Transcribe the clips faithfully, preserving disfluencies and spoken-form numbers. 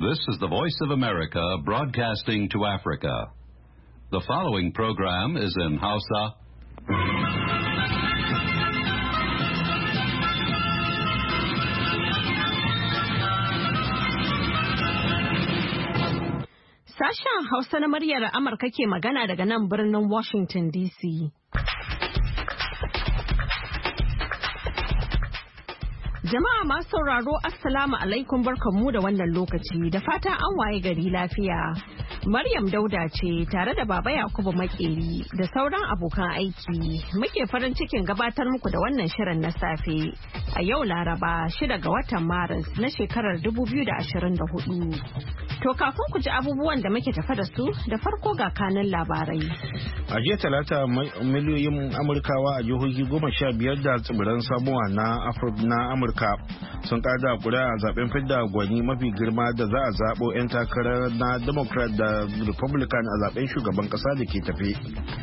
This is the Voice of America broadcasting to Africa. The following program is in Hausa. Sashen Hausa na muryar Amurka ke magana daga nan birnin Washington D C. Jama'a masu sauraro Assalamu alaikum barkanmu da wannan lokaci da fatan an waye gari lafiya. Maryam Dauda ce tare da Baba Yakubu Makeri da sauran abokan aiki muke farin cikin gabatar muku da wannan shirin na safe a yau Laraba shida ga watan Maris na shekarar dubu biyu da ashirin da hudu. To kafin ku ji abubuwan da muke tafa da su da farko ga kanin labarai. A jiya talata miliyoyin Amurkawa a jihohi goma sha biyar da tsibiran Samoa na Amurka sun kada kuri'a a zaben fidda gwani mafi girma da za a zabo 'yan takarar na Democrat da Republican a zaben shugaban kasa da ke tafe.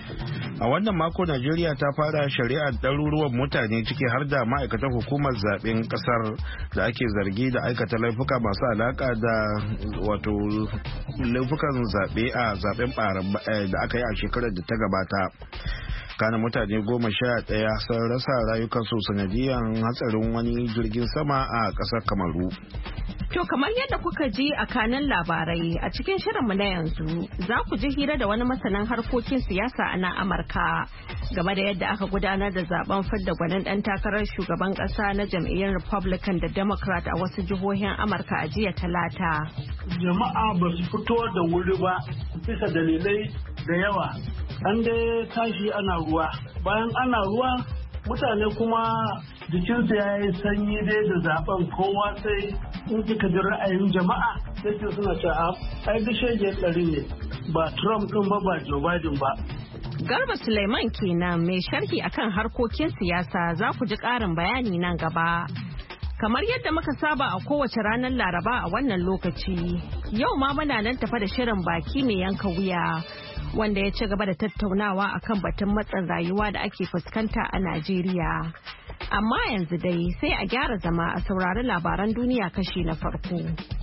A wannan mako Najeriya ta fara shari'ar ɗaruruwan mutane ciki har da ma'aikatan hukumar zaben kasar da ake zargi da aikata laifuka masu alaka da wato laifukan zaɓe a zaben da aka yi a shekarar da ta gabata. Kana mutane goma sha ɗaya sun rasa rayukansu sanadiyar hatsarin wani jirgin sama a ƙasar Kamaru. To kamar yadda kuka ji a kanan labarai a cikin shirinmu na yanzu za ku ji hira da wani masanin harkokin siyasa a nan Amurka game da yadda aka gudanar da zaben fidda gwanin ɗan takarar shugaban ƙasa na jam'iyyar Republican da Democrat a wasu jihohin Amurka a jiya talata. Jama'a ba su fito da wuri ba bisa dalilai da yawa. An dai tashi ana ruwa. Bayan ana ruwa mutane kuma jikinsu ya yi sanyi dai da zaben kowa sai in kika ji ra'ayin jama'a sai suna cewa ai bishege ɗari ne ba Trump ɗin ba ba Joe Biden ba. Garba Suleiman kenan mai sharhi akan harkokin siyasa za ku ji ƙarin bayani nan gaba. Kamar yadda muka saba a kowace ranar Laraba a wannan lokaci, yau ma muna nan tafa da shirin baki mai yanka wuya. Wanda ya ci gaba da tattaunawa akan batun matsin rayuwa da ake fuskanta a Najeriya. Amma yanzu dai sai a gyara zama a saurari labaran duniya kashi na farko.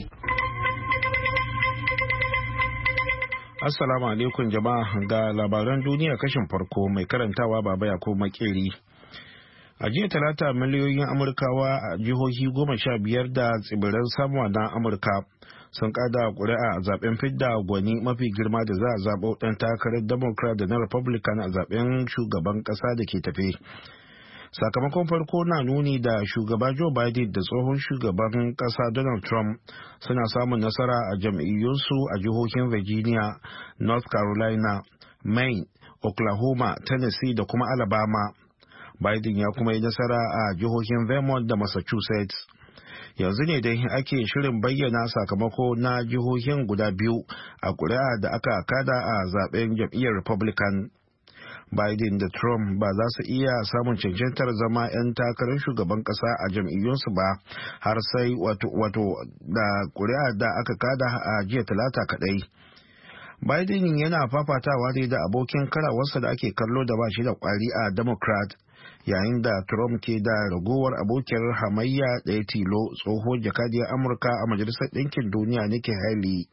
Assalamu alaikum jama'a ga labaran duniya kashin farko mai karantawa Baba Yakubu Makeri. A jiya talata miliyoyin Amurkawa a jihohi goma sha biyar da tsibiran Samoa na Amurka sun kada kuri'a a zaben fidda gwani mafi girma da za a zaɓo ɗan takarar Democrat da na Republican a zaben shugaban ƙasa da ke tafe. Sakamakon farko na nuni da shugaba Joe Biden da tsohon shugaban ƙasa Donald Trump suna samun nasara a jam'iyyunsu a jihohin Virginia, North Carolina, Maine, Oklahoma, Tennessee da kuma Alabama. Biden ya kuma yi nasara a jihohin Vermont da Massachusetts. Yanzu ne dai ake shirin bayyana sakamako na jihohin guda biyu a kuri'a da aka kada a zaben jam'iyyar Republican. Biden da Trump ba za su iya samun cancantar zama 'yan takarar shugaban kasa a jam'iyyunsu ba har sai wato, wato da kuri'a da aka kada a jiya talata kadai. Biden yana fafatawa ne da abokin karawarsa da ake kallo da ba shi da kwari a Democrat. Yayin da Trump ke da ragowar abokiyar hamayya ɗaya tilo tsohon jakadiyar Amurka a Majalisar Ɗinkin Duniya Nikki Haley.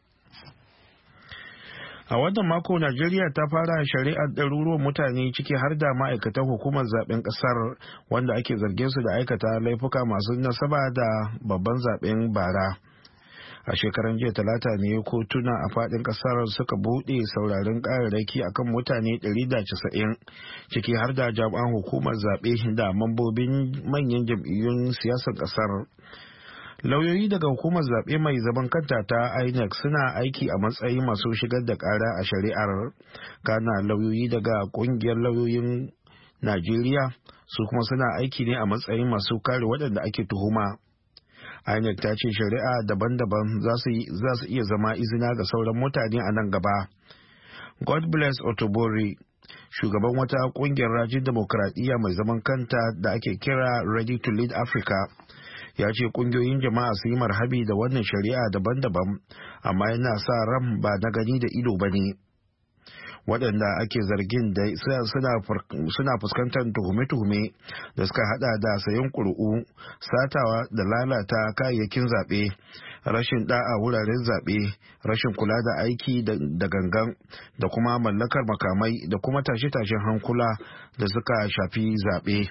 A wannan mako Najeriya ta fara shari'ar ɗaruruwan mutane ciki har da ma'aikatan hukumar zaben ƙasar wanda ake zargin su da aikata laifuka masu nasaba da babban zaben bara. A shekaran jiya talata ne kotuna a fadin kasar suka bude sauraron kararraki akan mutane ɗari da casa'in ciki har da jami'an hukumar zaɓe da mambobin manyan jam'iyyun siyasar kasar. Lauyoyi daga hukumar zaɓe mai zaman kanta ta I N E C suna aiki a matsayin masu shigar da ƙara a shari'ar. Kana lauyoyi daga ƙungiyar lauyoyin Najeriya su kuma suna aiki ne a matsayin masu kare waɗanda ake tuhuma. I N E C ta ce shari'a daban-daban za su iya zama izina ga sauran mutane a nan gaba. God bless Otobori, shugaban wata kungiyar rajin demokradiyya mai zaman kanta da ake kira Ready to Lead Africa, ya ce kungiyoyin jama'a su yi marhabi da wannan shari'a daban-daban, amma yana sa ran ba na gani da ido ba ne. waɗanda ake zargin da suna fuskantar tuhume-tuhume da suka hada da sayan ƙuri'u, satawa da lalata kayayyakin zaɓe rashin da'a wuraren zaɓe, rashin kula da aiki da gangan da kuma mallakar makamai da kuma tashe-tashen hankula da suka shafi zaɓe.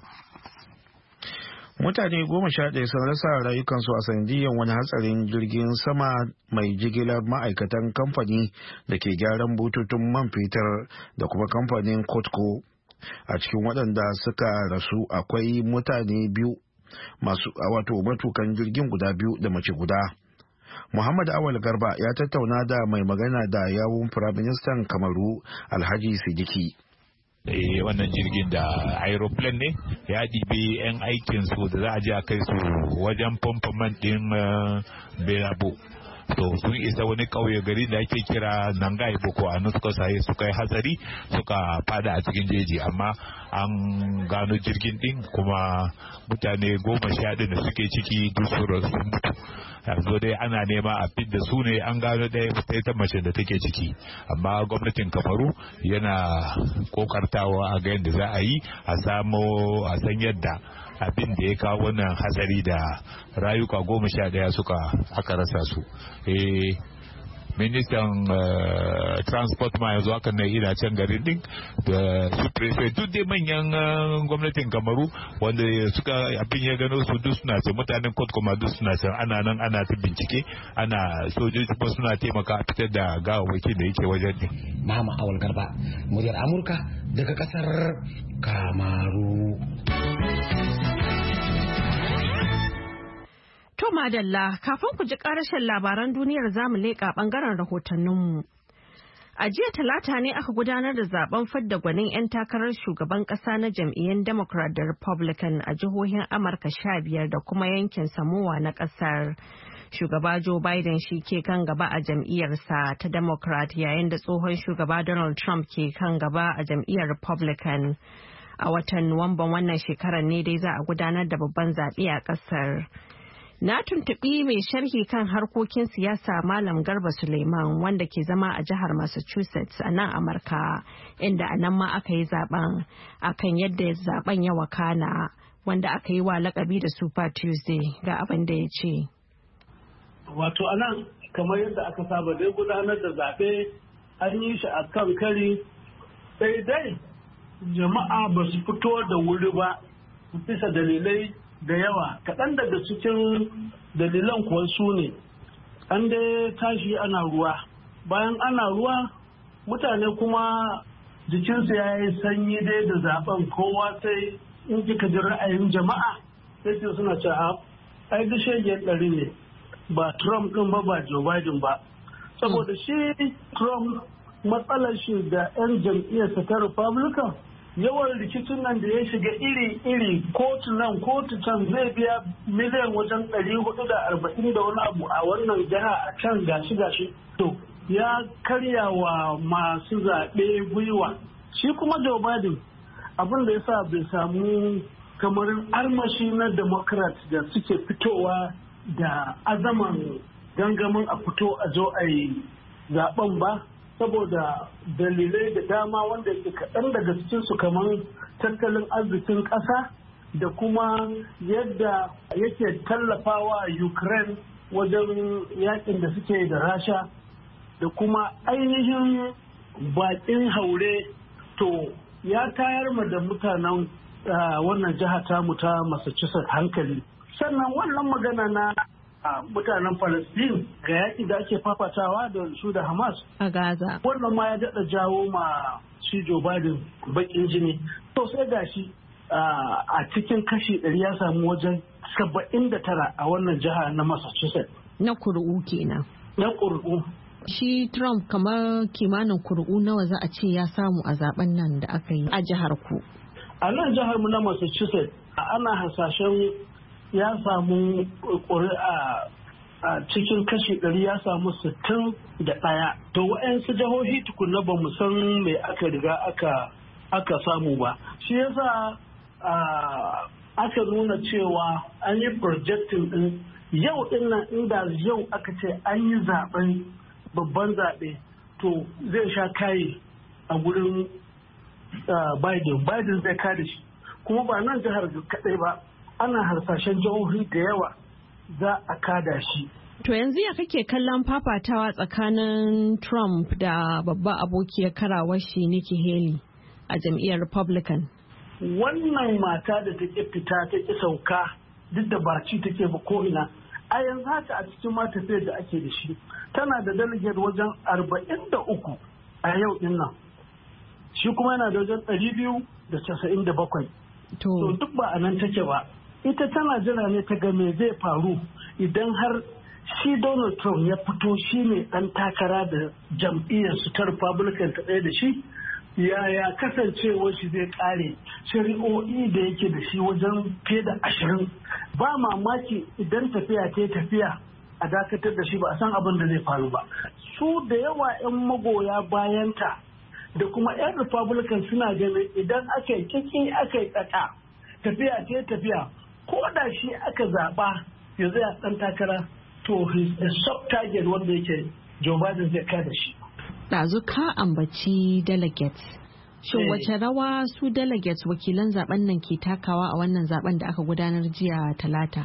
Mutane goma sha ɗaya sun rasa rayukansu a sanadiyyar wani hatsarin jirgin sama mai jigilar ma'aikatan kamfani da ke gyaran bututun man fetur da kuma kamfanin Kotko. A cikin waɗanda suka rasu akwai mutane biyu masu wato matukan jirgin guda biyu da mace guda. Muhammad Awal Garba ya tattauna da mai magana da yawun Firaministan Kamaru Alhaji Sidiki. Eh, wannan jirgin da aeroplane ne ya ɗibi 'yan aikin su da za a je a kai su wajen pompaman ɗin Belabo. To sun isa wani ƙauye gari da ake kira Nangai Boko a nan suka saye suka yi hatsari suka fada a cikin jeji, amma an gano jirgin ɗin kuma mutane goma sha da suke ciki duk sun mutu. Yanzu dai ana nema a fidda su ne, an gano ɗaya ta mace da take ciki, amma gwamnatin Kamaru yana kokartawa a ga yadda za a yi a samo a san yadda abin da ya kawo wannan hatsari da rayuka goma sha ɗaya suka aka rasa su. Eh, ministan uh, transport ma yanzu haka na ina can garin din da su prefect duk dai manyan uh, gwamnatin Kamaru wanda suka abin ya gano su duk suna ce mutanen kot kuma duk suna ce ana nan ana ta bincike, ana sojoji kuma suna taimaka a fitar da gawawwakin da yake wajen din. Mama Awal Garba, muryar Amurka daga kasar Kamaru. To madalla, kafin ku ji karashin labaran duniyar zamu leƙa ɓangaren rahotanninmu. A jiya talata ne aka gudanar da zaben fidda gwanin 'yan takarar shugaban ƙasa na jam'iyyun Democrat da Republican a jihohin Amurka sha biyar da kuma yankin Samoa na ƙasar. Shugaba Joe Biden shi ke kan gaba a jam'iyyarsa ta Democrat yayin da tsohon shugaba Donald Trump ke kan gaba a jam'iyyar Republican. A watan Nuwamban wannan shekarar ne dai za a gudanar da babban zaɓe a ƙasar. Na tuntuɓi mai sharhi kan harkokin siyasa Malam Garba Suleiman wanda ke zama a jihar Massachusetts a nan Amurka, inda a nan ma aka yi zaben akan yadda zaben ya wakana wanda aka yi wa lakabi da Super Tuesday, ga abin da ya ce. Wato a nan kamar yadda aka saba dai gudanar da zaɓe an yi shi a kan kari, sai dai jama'a ba su fito da wuri ba bisa dalilai da yawa. Kaɗan daga cikin dalilan kuwa su ne an dai tashi ana ruwa, bayan ana ruwa mutane kuma jikinsu ya yi sanyi dai da zaben, kowa sai in kika ji ra'ayin jama'a sai ce suna ce a ai da shegen ɗari ne, ba Trump ɗin ba ba Joe Biden ba, saboda shi Trump matsalar shi da 'yan jam'iyyarsa ta Republican yawan rikicin nan da ya shiga iri-iri, kotu nan kotu can, zai biya miliyan wajen ɗari hudu da arba'in da wani abu a wannan jiha a can gashi-gashi. To ya karya wa masu zaɓe gwiwa. Shi kuma Joe Biden abin da ya sa bai samu kamar armashi na Democrat da suke fitowa da azaman gangamin a fito a zo a yi zaɓen ba, saboda dalilai da dama wanda ke kaɗan daga cikinsu kamar tattalin arzikin ƙasa da kuma yadda yake tallafawa Ukraine wajen yakin da suke da Rasha da kuma ainihin baƙin haure. To ya tayar ma da mutanen wannan jiha tamu ta Massachusetts hankali. Sannan wannan magana na a mutanen Palestine ga yaƙi da ake fafatawa da su da Hamas a Gaza. Wannan ma ya daɗa jawo ma shi Joe Biden baƙin jini. To sai ga shi a cikin kashi ɗari ya samu wajen saba'in da tara a wannan jiha na Massachusetts. Na kuri'u kenan. Na kuri'u. Shi Trump kamar kimanin kuri'u nawa za a ce ya samu a zaben nan da aka yi a jihar ku? A nan jihar mu na Massachusetts ana hasashen ya samu ƙuri'a a cikin kashi ɗari ya samu sittin da ɗaya. To wa'yansu jihohi tukuna ba mu san me aka riga aka aka samu ba. Shi yasa aka nuna cewa an yi projecting ɗin yau ɗin nan, inda yau aka ce an yi zaɓen babban zaɓe to zai sha kayi a gurin Biden. Biden zai kada shi, kuma ba nan jihar kaɗai ba, ana harsashen jihohi da yawa za a kada shi. To yanzu ya kake kallon fafatawa tsakanin Trump da babba abokiyar karawar shi Nikki Haley a jam'iyyar Republican? Wannan mata da ta ƙi fita ta ƙi sauka duk da baci take ba ko'ina. A yanzu haka a cikin ma tafiyar da ake da shi tana da delegate wajen arba'in da uku a yau din nan. Shi kuma yana da wajen ɗari biyu da casa'in da bakwai. To duk ba a nan take ba. Ita tana jira ne ta ga me zai faru idan har shi Donald Trump ya fito shi ne ɗan takara da jam'iyyar su ta Republican ta ɗaya da shi, yaya kasancewar shi zai ƙare shari'o'i da yake da shi wajen fiye da ashirin. Ba mamaki idan tafiya ta tafiya a dakatar da shi ba a san abin da zai faru ba. Su da yawa 'yan magoya bayanta da kuma 'yan Republican suna ganin idan aka yi kiki aka yi tsaka tafiya ta tafiya ko da shi aka zaɓa ya zai ɗan takara to his a soft target wanda yake Joe Biden zai kada shi. Ɗazu ka ambaci delegates. Shin wace rawa su delegates wakilan zaben nan ke takawa a wannan zaben da aka gudanar jiya talata?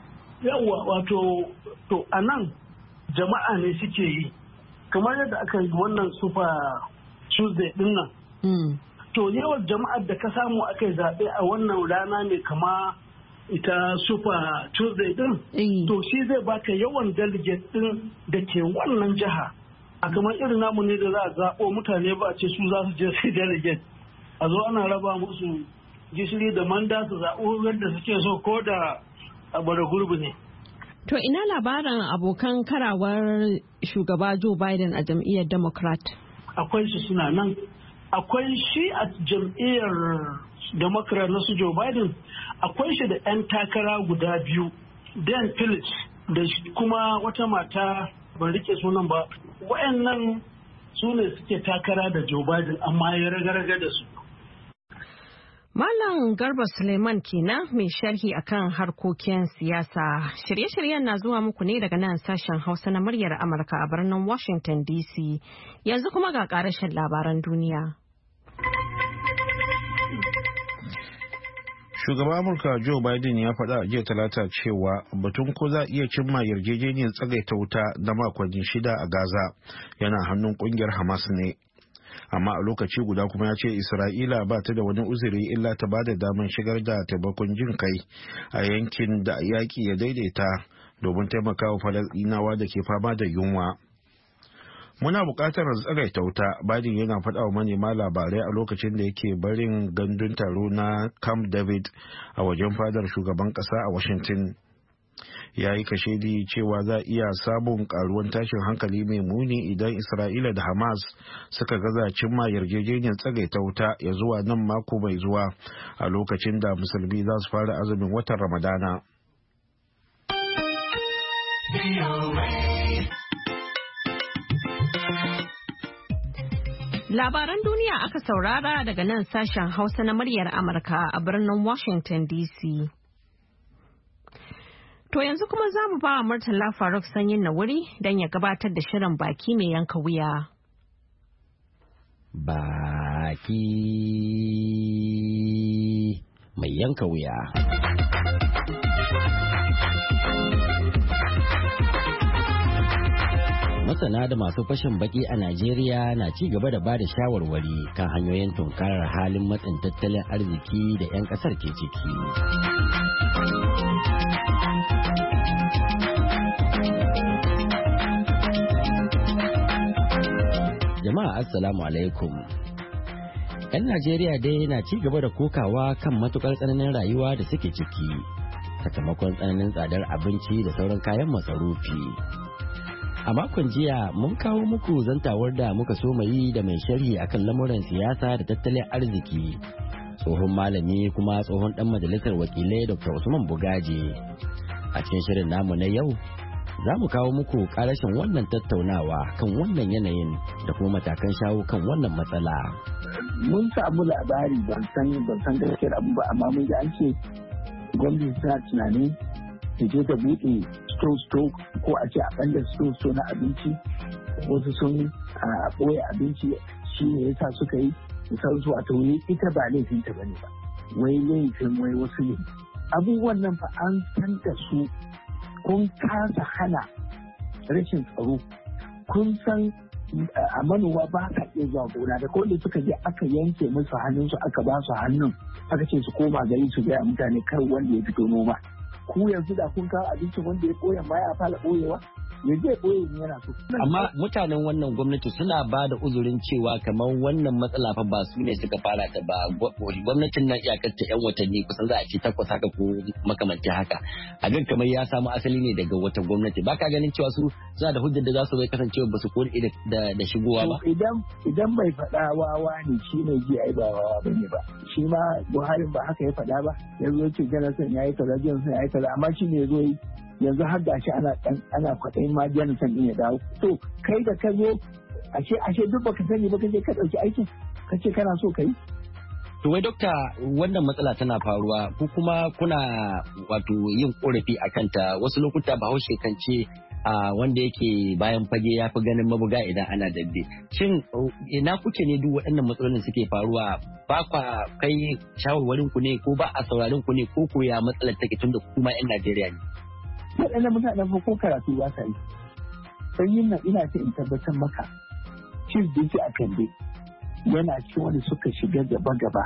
Yawwa wato to a nan jama'a ne suke yi. Kamar yadda aka yi wannan super Tuesday din nan. Mm. To yawan jama'ar da ka samu aka yi zaɓe a wannan rana ne kama ita super Tuesday din. Mm. To shi zai baka yawan delegate din da ke wannan jiha. A kamar irin namu ne da za a zaɓo mutane ba a ce su za su je su delegate. A zo ana raba musu gishiri da manda su zaɓo yadda suke so ko da bara gurbi ne. To ina labarin abokan karawar shugaba Joe Biden a jam'iyyar Democrat? Akwai su suna nan. Akwai shi a jam'iyyar Democrat na su Joe Biden. Akwai shi da 'yan takara guda biyu. Dan Phillips da kuma wata mata ban rike sunan ba. Wayannan su ne suke takara da Joe Biden amma ya raga-raga da su. Malam Garba Suleiman kenan mai sharhi akan harkokin siyasa. Shirye-shiryen na zuwa muku ne daga nan sashen Hausa na muryar Amurka a birnin Washington D C. Yanzu kuma ga ƙarashin labaran duniya. Shugaban Amurka Joe Biden ya faɗa a jiya talata cewa batun ko za a iya cimma yarjejeniyar tsagaita wuta na makonni shida a Gaza yana hannun ƙungiyar Hamas ne. Amma a lokaci guda kuma ya ce Isra'ila ba ta da wani uzuri illa ta ba da damar shigar da taimakon jin kai a yankin da yaƙi ya daidaita domin taimakawa Falasɗinawa da ke fama da yunwa. Muna buƙatar tsagaita wuta, Biden yana faɗa wa manema labarai a lokacin da yake barin gandun taro na Camp David a wajen fadar shugaban ƙasa a Washington. Ya yi kashedi cewa za a iya samun ƙaruwan tashin hankali mai muni idan Isra'ila da Hamas suka gaza cimma yarjejeniyar tsagaita wuta ya zuwa nan mako mai zuwa a lokacin da musulmi za su fara azumin watan Ramadana. Labaran duniya aka saurara daga nan sashen Hausa na muryar Amurka a birnin Washington D C. To yanzu kuma za mu ba wa Murtala Faruk Sanyin na wuri don ya gabatar da shirin baki mai yanka wuya. Baki mai yanka wuya. Masana da masu fashin baki a Najeriya na ci gaba da ba da shawarwari kan hanyoyin tunkarar halin matsin tattalin arziki da 'yan kasar ke ciki. Jama'a assalamu alaikum. 'Yan Najeriya dai na ci gaba da kokawa kan matukar tsananin rayuwa da suke ciki, sakamakon tsananin tsadar abinci da sauran kayan masarufi. A makon jiya mun kawo muku zantawar da muka so yi da mai sharhi akan lamuran siyasa da tattalin arziki, tsohon malami kuma tsohon dan majalisar wakilai Doctor Usman Bugaje. A cikin shirin namu na yau za mu kawo muku karashin wannan tattaunawa kan wannan yanayin da kuma matakan shawo kan wannan matsala. Mun samu labari ban san ban san gaskiyar abu ba, amma mun ji an ce gwamnati tana tunanin ta je ta buɗe sto-sto ko a ce a ɓanda sto-sto na abinci, wasu sun ɓoye abinci shi ne yasa suka yi misal su a tauni ita ba laifin ta bane ba, wai laifin wai wasu ne. Abubuwan nan fa an san da su, kun kasa hana rashin tsaro. Kun san a manoma ba ka iya zuwa gona da kawai suka je aka yanke musu hannunsu aka ba su hannun aka ce su koma gari su gaya mutane kar wanda ya fito noma. Ku yanzu da kun kawo abincin wanda ya ɓoye ma ya fara ɓoyewa ya zai ɓoye ne yana so. Amma mutanen wannan gwamnati suna ba da uzurin cewa kamar wannan matsala fa ba su ne suka fara ta ba, gwamnatin nan iyakar ta yan watanni kusan za a ce takwas haka ko makamanci haka. A gan kamar ya samu asali ne daga wata gwamnati. Ba ka ganin cewa su suna da hujjar da za su bai kasancewa ba su kori da da shigowa ba. Idan idan bai faɗa wawa ne shi ne ji ai ba wawa bane ba. Shi ma Buhari ba haka ya faɗa ba. Yanzu yace Jonathan ya yi kaza Jonathan ya yi kaza amma shi ne ya zo yi yanzu har gashi ana ana kwaɗayin ma Jonathan din ya dawo. To kai da ka zo ashe ashe duk baka sani ba kaje ka ɗauki aikin ka ce kana so ka yi. To wai dokta wannan matsala tana faruwa ko kuma kuna wato yin korafi a kanta wasu lokuta Bahaushe kan ce a wanda yake bayan fage ya fi ganin mabuga idan ana dabbe. Shin ina kuke ne duk waɗannan matsalolin suke faruwa ba kwa kai shawarwarin ku ne ko ba a saurarin ku ne ko ko ya matsalar take tunda kuma 'yan Najeriya ne. Waɗannan mutanen fa ko karatu ba sa yi. Sanyin nan ina ce in tabbatar maka chief dinki a Kande yana cikin wanda suka shiga gaba-gaba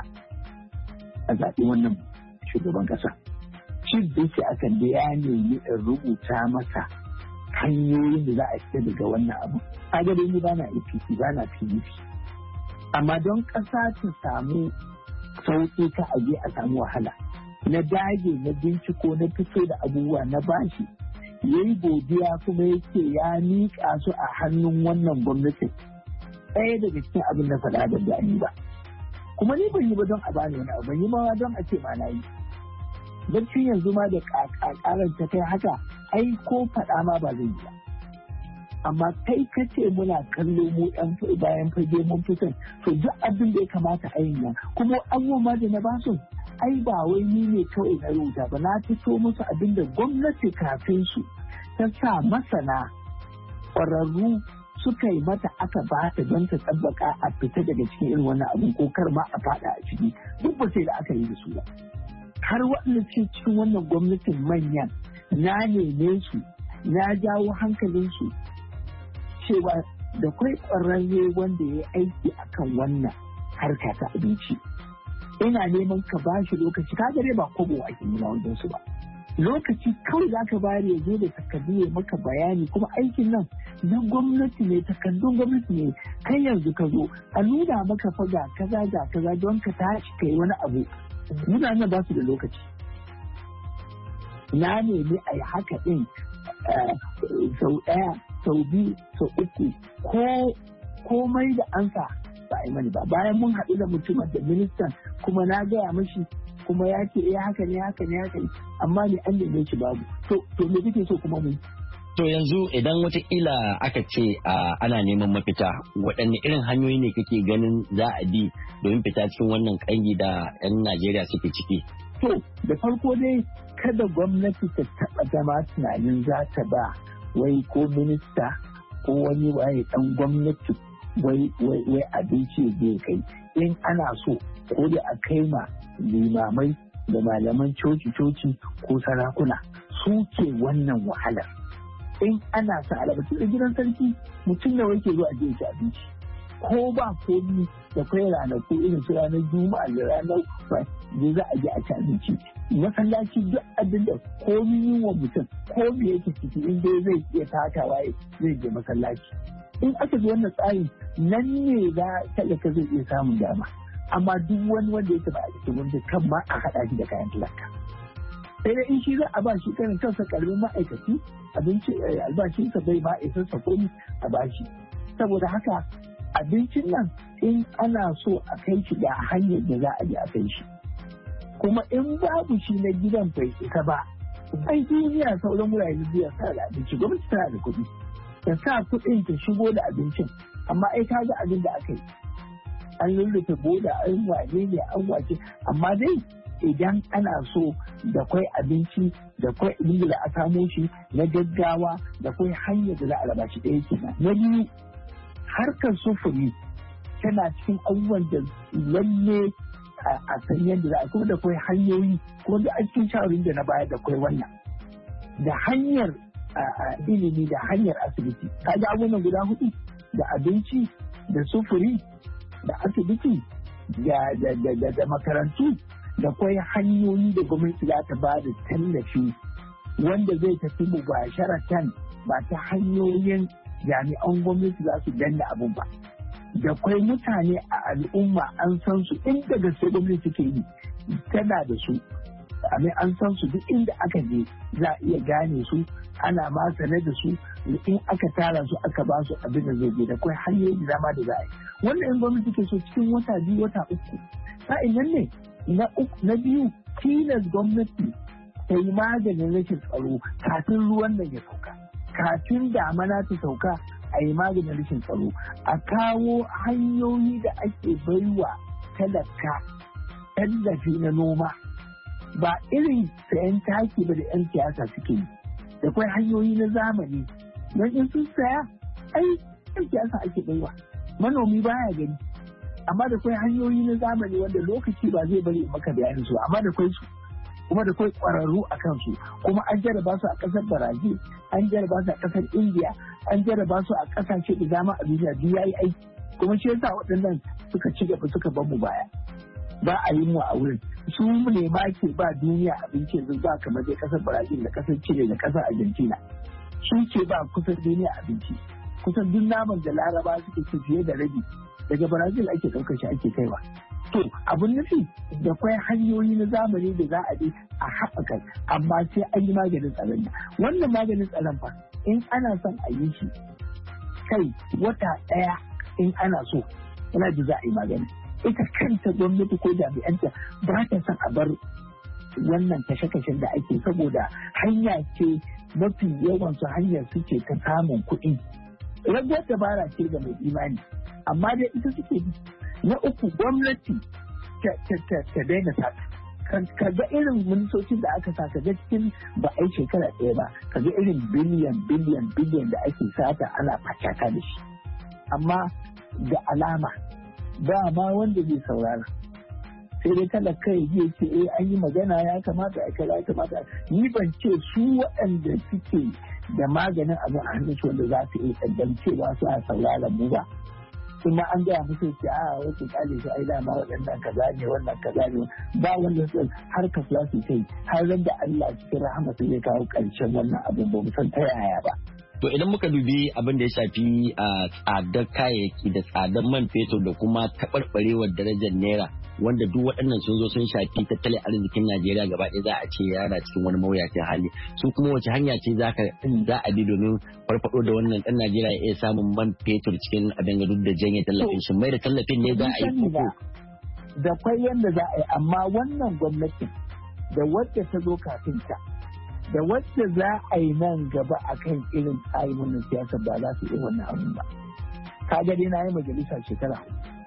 a zaɓi wannan shugaban ƙasa. Chief dinki a Kande ya nemi in rubuta masa hanyoyin da za a fita daga wannan abu. A gaba ni ba na A P C ba na P D P. Amma don ƙasa ta samu sauƙi ka aje a samu wahala. Na dage na binciko na fito da abubuwa na bashi ya yi godiya kuma ya ce ya miƙa su a hannun wannan gwamnatin ɗaya daga cikin abin da faɗa da gani ba kuma ni ban yi ba don a bani wani abu ban yi ma don a ce ma na yi don cin yanzu ma da ƙaƙarar ta kai haka ai ko faɗa ma ba zai yi ba amma kai ka ce muna kallo mu ɗan bayan fage mun fitan to duk abin da ya kamata a yi nan kuma abubuwan ma da na basu ai ba wai ni ne kawai na rubuta ba na fito musu abin da gwamnati kafin su ta sa masana ƙwararru suka yi mata aka ba ta don ta tsabbaka a fita daga cikin irin wannan abin ko kar ma a fada a ciki duk ba sai da aka yi da su ba har waɗanda ke cikin wannan gwamnatin manyan na neme su na jawo hankalinsu cewa da kwai ƙwararre wanda ya yi aiki akan wannan harka ta abinci ina neman ka ba shi lokaci ka gare ba kobo ake nuna wajen su ba lokaci kawai za ka bayar ya zo da takardu ya maka bayani kuma aikin nan na gwamnati ne takardun gwamnati ne kai yanzu ka zo a nuna maka fa ga kaza ga kaza don ka tashi kai wani abu mutane ba su da lokaci na nemi a yi haka ɗin sau ɗaya sau biyu sau uku ko komai da ansa ba a yi mani ba bayan mun haɗu da mutumin da ministan kuma na gaya mashi kuma ya ce eh haka ne haka ne haka ne amma ne an neme shi babu to to me kake so kuma mu to yanzu idan wataƙila aka ce ana neman mafita waɗanne irin hanyoyi ne kake ganin za a bi domin fita cikin wannan ƙangi da 'yan Najeriya suke ciki to da farko dai kada gwamnati ta taɓa zama tunanin za ta ba wai ko minista ko wani waye ɗan gwamnati wai wai wai abinci zai kai in ana so ko da a kai ma limamai da malaman coci-coci ko sarakuna su ke wannan wahalar in ana sa alabatu da gidan sarki mutum da wake zuwa je ci abinci ko ba komi da kai ranaku irin su ranar juma'a da ranar ba je za a je a ci abinci masallaci duk abin da komi yin wa mutum ko me yake ciki in dai zai iya takawa zai je masallaci in aka ji wannan tsari nan ne za talaka zai iya samun dama amma duk wani wanda ya taba a cikin gwamnati kan ma a haɗa shi da kayan talaka sai dai in shi za a ba shi karin kansa karbin ma'aikaci abinci albashinsa bai ma isarsa komi a bashi saboda haka abincin nan in ana so a kai shi da hanyar da za a je a kai shi kuma in babu shi na gidan bai isa ba ai duniya sauran wurare duniya sa da abinci gwamnati tana da kuɗi ta sa kuɗin ta shigo da abincin amma ai ka ga abin da aka yi an lullufe boda an wane ne an wace amma dai idan ana so da kwai abinci da kwai abin da za a samo shi na gaggawa da kwai hanyar da za a raba shi ɗaya kenan na biyu harkar sufuri tana cikin abubuwan da lalle a san yadda za a kuma da kwai hanyoyi kuma da a cikin shawarin da na baya da kwai wannan da hanyar ilimi da hanyar asibiti. Kaga abubuwan guda hudu da abinci da sufuri da asibiti da makarantu da kwai hanyoyi da gwamnati za ta ba da tallafi wanda zai tafi mubasharatan ba ta hanyoyin jami'an gwamnati za su danna abun ba. Da kwai mutane a al'umma an san su inda gaske gwamnati ke yi tana da su. Amin an san su duk inda aka je za a iya gane su ana ma sane da su in aka tara su aka ba su abin da zai je da kwai hanyoyi da dama da za a yi. Wannan in gwamnati ke so cikin wata biyu wata uku. Sa'in nan ne na biyu tilas gwamnati ta yi maganin rashin tsaro kafin ruwan nan ya sauka. Kafin damana ta sauka a yi maganin rashin tsaro. A kawo hanyoyi da ake baiwa talaka tallafi na noma. Ba irin sayan taki ba da 'yan siyasa suke yi. Da kwai hanyoyi na zamani don in sun saya ai 'yan siyasa ake baiwa. Manomi baya gani. Amma da kwai hanyoyi na zamani wanda lokaci ba zai bari maka bayanin su amma da kwai su kuma da kwai kwararru a kansu kuma an jarraba su a kasar Brazil an jarraba su a kasar India an jarraba su a kasashe da dama a duniya duk yayi aiki kuma shi yasa waɗannan suka ci gaba suka bar mu baya ba a yi mu a wurin su ne ma ke ba duniya abinci yanzu ba kamar dai kasar Brazil da kasar Chile da kasar Argentina su ce ba kusan duniya abinci kusan duk naman da Laraba suke ci fiye da rabi daga Brazil ake ɗaukar shi ake kaiwa. To abin nufi da kwai hanyoyi na zamani da za a bi a haɓaka amma sai an yi maganin tsaron nan. Wannan maganin tsaron fa in ana son a yi shi kai wata ɗaya in ana so yana da za a yi magani. Ita kanta gwamnati ko jami'anta ba ta son a bar wannan kashe-kashen da ake saboda hanya ce mafi yawan su hanyar suke ta samun kuɗi. Raguwar dabara ce ga mai imani. Amma dai ita suke bi. Na uku gwamnati ta daina sata. Ka ga irin ministocin da aka sa ka ga cikin ba a yi shekara ɗaya ba ka ga irin biliyan biliyan biliyan da ake sata ana facaka da shi. Amma da alama ba ma wanda zai saurara. Sai dai talaka ya ce eh an yi magana ya kamata a kira ya kamata ni ban ce su waɗanda suke da maganin abin a hannun wanda za su iya kaddancewa su a saurara mu ba. Kuma an gaya musu ce a wasu kale su ai dama waɗannan kaza ne wannan kaza ne ba wanda su har ka za su kai har da Allah cikin rahama su zai kawo ƙarshen wannan abin ba mu san ta yaya ba. To idan muka dubi abin da ya shafi a tsadar kayayyaki da tsadar man fetur da kuma taɓarɓarewar darajar naira wanda duk waɗannan sun zo sun shafi tattalin arzikin Najeriya gaba ɗaya za a ce yana cikin wani mawuyacin hali su kuma wace hanya ce za a bi domin farfaɗo da wannan ɗan Najeriya ya iya samun man fetur cikin abin da duk da janye tallafin shi mai da tallafin ne za a yi koko. Da kwai yadda za a yi amma wannan gwamnatin da wadda ta zo kafin ta da wadda za a yi nan gaba a kan irin tsarin wannan siyasa ba za su yi wannan abin ba. Ka ga dai na yi majalisa shekara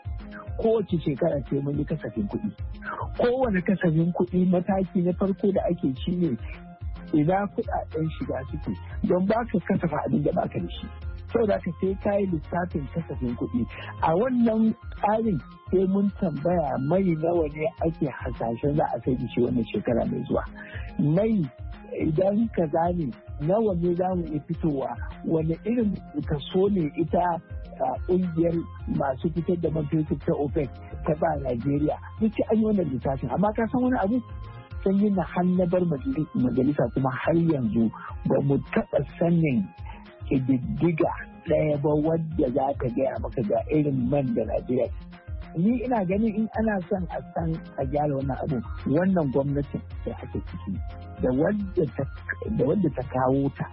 kowace shekara ce mun yi kasafin kuɗi. Kowane kasafin kuɗi mataki na farko da ake shi ne ina kuɗaɗen shiga suke don ba ka kasafa abin da ba ka da shi. Sau da ka sai ka yi lissafin kasafin kuɗi. A wannan tsarin sai mun tambaya mai nawa ne ake hasashen za a sai da shi wannan shekara mai zuwa. Mai idan ka zane nawa ne za mu iya fitowa wani irin kaso ne ita ƙungiyar masu fitar da man fetur ta OPEC ta ba Najeriya duk an yi wannan lissafin amma ka san wani abu sun yi na hannabar majalisa kuma har yanzu ba mu taɓa sanin ƙididdiga ɗaya ba wadda za ka gaya maka ga irin man da Najeriya. Ni ina ganin in ana son a san a gyara wannan abu wannan gwamnatin da ake ciki da wadda ta kawo ta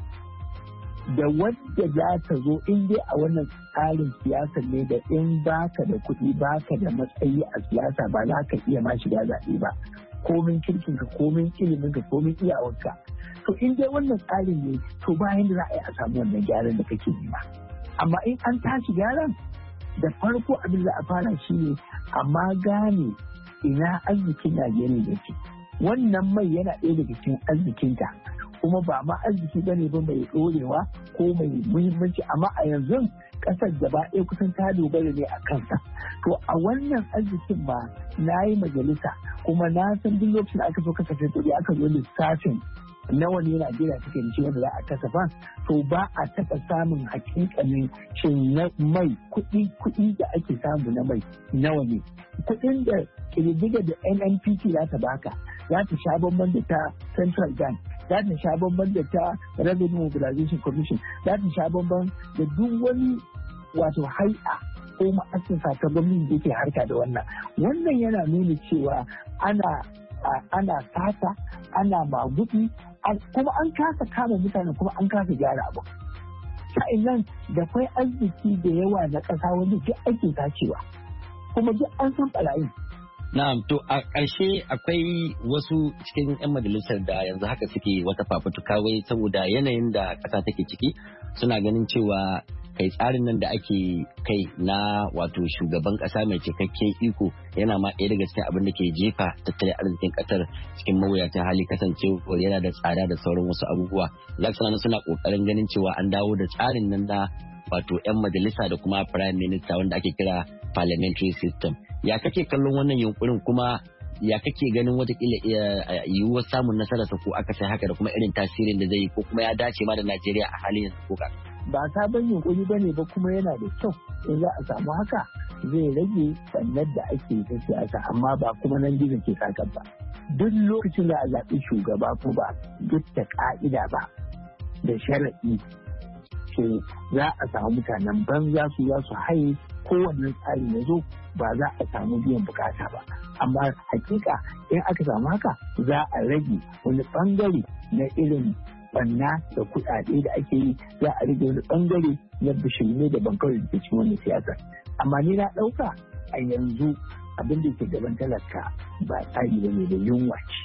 da wadda za ta zo in dai a wannan tsarin siyasa ne da in baka da kuɗi baka da matsayi a siyasa ba za ka iya ma shiga zaɓe ba komin kirkin ka komin ilimin ka komin iyawarka to in dai wannan tsarin ne to bayan da za a yi a samu wannan gyaran da kake nema amma in an tashi gyaran da farko abin da a fara shi ne amma gane ina arzikin Najeriya yake wannan mai yana ɗaya daga cikin arzikinta kuma ba ma arziki bane ba mai ɗorewa ko mai muhimmanci amma a yanzu ƙasar gaba ɗaya kusan ta dogara ne a kansa to a wannan arzikin ma na yi majalisa kuma na san duk lokacin aka so kasafin kuɗi aka zo lissafin nawa ne Najeriya take da shi wanda za a kasafa, to ba a taɓa samun hakikanin shin na mai kuɗi kuɗi da ake samu na mai nawa ne. Kuɗin da ƙididdiga da N N P C za ta baka za ta sha bamban da ta Central Bank, za ta sha bamban da ta Revenue Mobilization Commission, za ta sha bamban da duk wani wato hai'a ko ma'asasa ta gwamnati da ke harka da wannan. Wannan yana nuna cewa ana ana sata, ana magudi, kuma an kasa kama mutane, kuma an kasa gyara abu. Sa'in nan da kwai arziki da yawa na ƙasa wanda duk ake tacewa, kuma duk an san ɓarayin. Na'am, to a ƙarshe akwai wasu cikin 'yan majalisar da yanzu haka suke wata fafutuka wai saboda yanayin da ƙasa take ciki, suna ganin cewa kai tsarin nan da ake kai na wato shugaban ƙasa mai cikakken iko yana ma ɗaya daga cikin abin da ke jefa tattalin arzikin ƙasar cikin mawuyacin hali, kasancewa yana da tsada da sauran wasu abubuwa. Za su suna ƙoƙarin ganin cewa an dawo da tsarin nan na wato 'yan majalisa da kuma prime minister wanda ake kira parliamentary system. Ya kake kallon wannan yunkurin, kuma ya kake ganin watakila yiwuwar samun nasararsa ko aka sai haka, da kuma irin tasirin da zai yi, ko kuma ya dace ma da Najeriya a halin yanzu ko ka? Ba sabon yunkuri ba ne ba, kuma yana da kyau in za a samu haka zai rage sannan da ake ta siyasa, amma ba kuma nan gizo ke sakan ba. Duk lokacin da a zaɓi shugaba ko ba duk da ƙa'ida ba da sharaɗi, to za a samu mutanen banza su za su haye kowanne tsari ya zo, ba za a samu biyan bukata ba. Amma hakika in aka samu haka za a rage wani bangare na irin banna da kuɗaɗe da ake yi, za a rage wani bangare na bishirme da bankawai da ke cikin wani siyasa. Amma ni na ɗauka a yanzu abin da ke gaban talaka ba tsari ba ne da yunwa ce.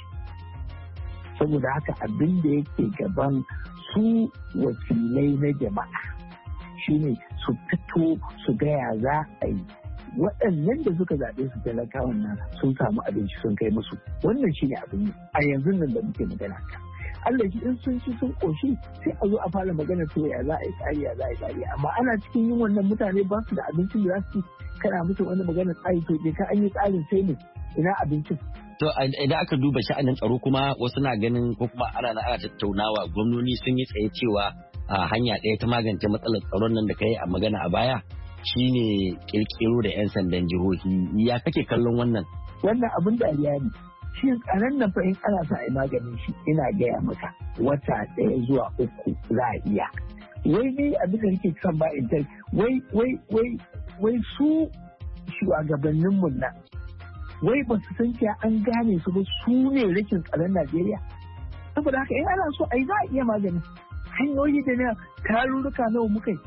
Saboda haka abin da yake gaban su wakilai na jama'a shine su fito su gaya za a yi waɗannan da suka zaɓe su talakawan nan sun samu abinci sun kai musu. Wannan shine abin a yanzu nan da muke magana ka. Allah shi in sun ci sun ƙoshi sai a zo a fara magana to ya za a yi tsari ya za a yi tsari, amma ana cikin yin wannan mutane ba su da abincin da za su ci, kana musu wani magana tsari to je ka an yi tsarin sai ne ina abincin. To idan aka duba sha'anin tsaro kuma wasu na ganin ko kuma ana na ana tattaunawa, gwamnoni sun yi tsaye cewa a hanya ɗaya ta magance matsalar tsaron nan da ka yi a magana a baya shine kirkiro da 'yan sandan jihohi. Ya kake kallon wannan? Wannan abin dariya ne. Shi tsaron nan fa in ana sa a maganin shi, ina gaya maka wata ɗaya zuwa uku za a iya. Wai ni abin da nake son ba in wai wai wai wai su shugabanninmu nan wai ba su san cewa an gane su ba su ne rikin tsaron Najeriya. Saboda haka in ana so a yi za a iya magani. Hanyoyi da na tarurruka nawa muka yi,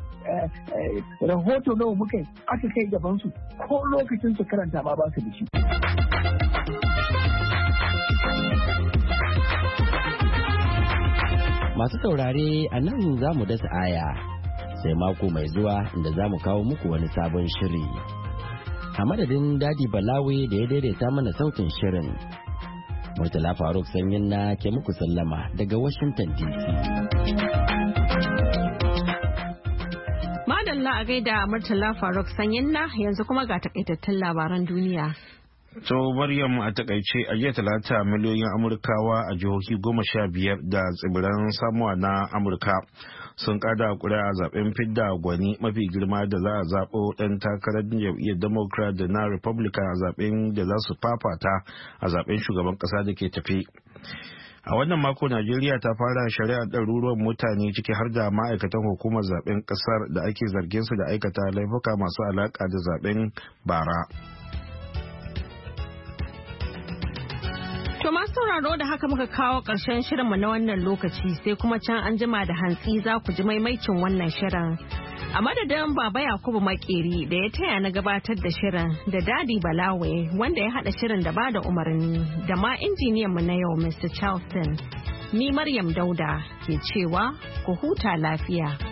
rahoto nawa muka yi aka kai gabansu, ko lokacin su karanta ma ba su da shi. Masu saurare a nan za mu dasa aya sai mako mai zuwa inda za mu kawo muku wani sabon shiri. A madadin Dadi Balawe da ya daidaita mana sautin shirin, Murtala Faruk Sanyin na ke muku sallama daga Washington D C. Madalla a gaida Murtala Faruk Sanyin na, yanzu kuma ga takaitattun labaran duniya. To Maryam, a takaice a jiya talata miliyoyin Amurkawa a jihohi goma sha biyar da tsibiran Samoa na Amurka sun kada kuri'a a zaben fidda gwani mafi girma da za a zaɓo ɗan takarar jam'iyyar Democrat da na Republican a zaben da za su fafata a zaben shugaban ƙasa da ke tafi. A wannan mako Najeriya ta fara shari'ar ɗaruruwan mutane ciki har da ma'aikatan hukumar zaben ƙasar da ake zargin su da aikata laifuka masu alaƙa da zaben bara. To masu sauraro da haka muka kawo ƙarshen shirinmu na wannan lokaci, sai kuma can an jima da hantsi za ku ji maimaicin wannan shirin. A madadin Baba Yakubu Makeri da ya taya na gabatar da shirin, da Dadi Balawe wanda ya haɗa shirin da bada umarni, da ma injiniyanmu na yau Mister Charleston. Ni Maryam Dauda ke cewa ku huta lafiya.